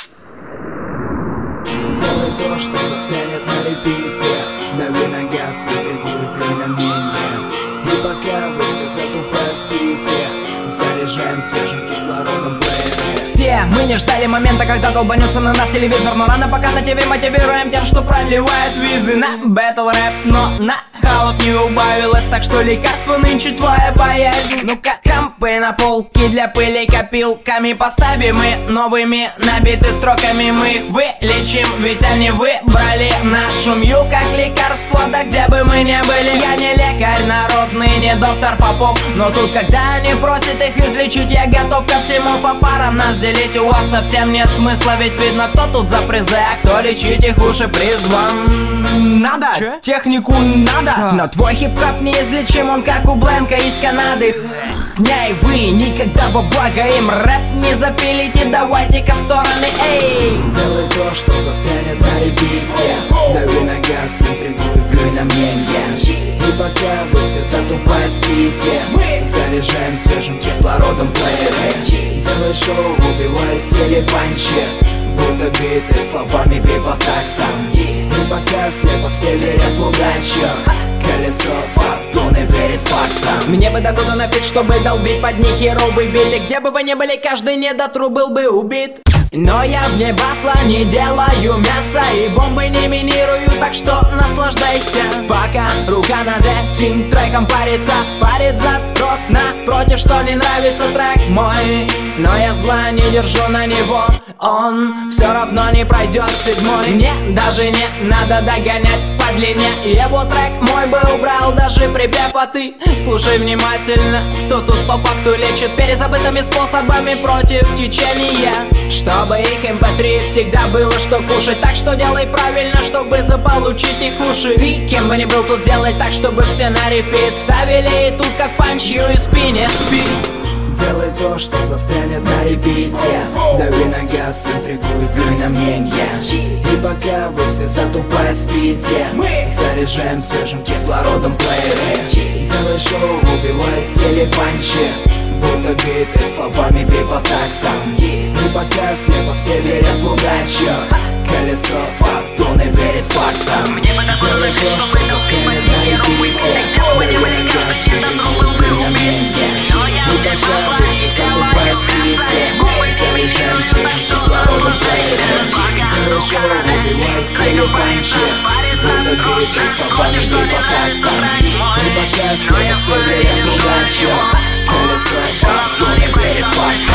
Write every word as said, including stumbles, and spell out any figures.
Делай то, что застрянет на репите. Дави на газ, интригуй, плюй на мнение. И пока вы все затупо спите, заряжаем свежим кислородом плееры. Все мы не ждали момента, когда долбанется на нас телевизор, но рано пока на ТВ мотивируем тем, что продлевает визы на бэтл рэп. Но на халов не убавилось, так что лекарство нынче твоя боязнь. Ну-ка, компы на полке для пыли копилками поставим мы новыми, набиты строками мы их вылечим, ведь они выбрали нашу мью как лекарство, да где бы мы ни были. Я не лекарь народный, не доктор Попов, но тут, когда они просят их излечить, я готов ко всему по парам нас делить. У вас совсем нет смысла, ведь видно, кто тут за призы, а кто лечить их уши призван. Надо, Че? Технику надо, да. Но твой хип-хоп неизлечим, он как у Бленка из Канады. Не, вы никогда во благо им рэп не запилите, давайте-ка в стороны, эй. Делай то, что застрянет на репите. Дави на газ, интригуй, плюй на мнение. И пока вы все затупо спите, заряжаем свежим кислородом плееры. Делай шоу, убивай стили панчи, будто биты словами бей по тактам. И пока слепо все верят в удачу, колесо фортуны верит фактам. Мне бы докуда нафиг, чтобы долбить под них херовый бит. И где бы вы ни были, каждый недотру был бы убит. Но я вне батла не делаю мясо и бомбы не минирую, так что наслаждайся. Пока рука над этим треком парится, парит зад, рот напротив, что не нравится трек мой. Но я зла не держу на него, он все равно не пройдет седьмой. Мне даже не надо догонять по длине, его трек мой бы убрал даже припев, а ты слушай внимательно, кто тут по факту лечит перезабытыми способами против течения. Чтобы их эм пэ три всегда было что кушать, так что делай правильно, чтобы заполучить их уши. Ты кем бы ни был, тут делай так, чтобы все на репит ставили, и тут как панч ю эс пи не спит. Делай то, что застрянет на репите. Дави на газ, интригуй, плюй на мнение. И пока вы все затупо спите, заряжаем свежим кислородом плееры. Делай шоу, убивай стили панчи, будто биты словами бей по тактам. И пока слепо все верят в удачу, колесо фортуны верит фактам. Делай то, что застрянет на репите. Дави на газ, интригуй, плюй на мнение. И пока вы все затупо спите, заряжаем свежим кислородом плееры. Делай шоу, убивай стили панчи, будто биты словами бей по тактам. И пока слепо все верят в удачу, колесо фортуны верит фактам.